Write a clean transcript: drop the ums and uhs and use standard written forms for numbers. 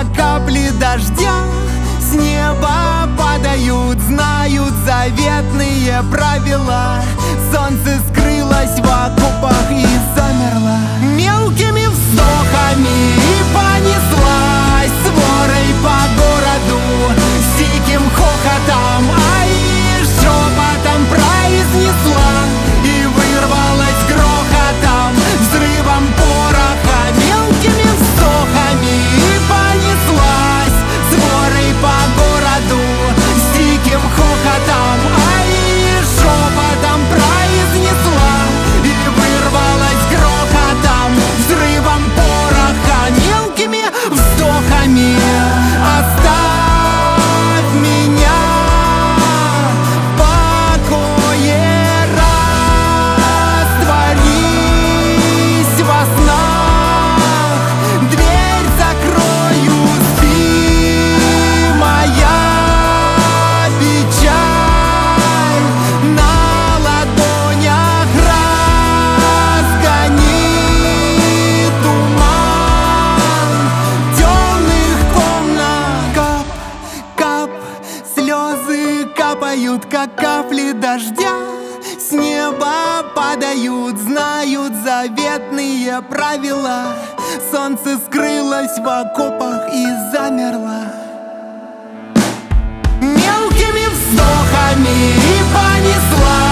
как капли дождя с неба падают, знают заветные правила. Солнце скрылось в окопах и замерло. Мелкими вздохами понеслась сворой по городу, с диким хохотом, и шепотом произнесла, и вырвалась грохотом, взрывом пороха. Мелкими вздохами понеслась сворой по городу, с диким хохотом, и шепотом произнесла, и вырвалась грохотом, взрывом пороха. Мелкими вздохами оставь меня в покое, растворись во снах, дверь закрою, спи, моя печаль на ладонях разгони туман темных комнат. Кап, кап, слезы капают, как капли дождя, с неба падают, знают заветные правила. Солнце скрылось в окопах и замерло. Мелкими вздохами понесла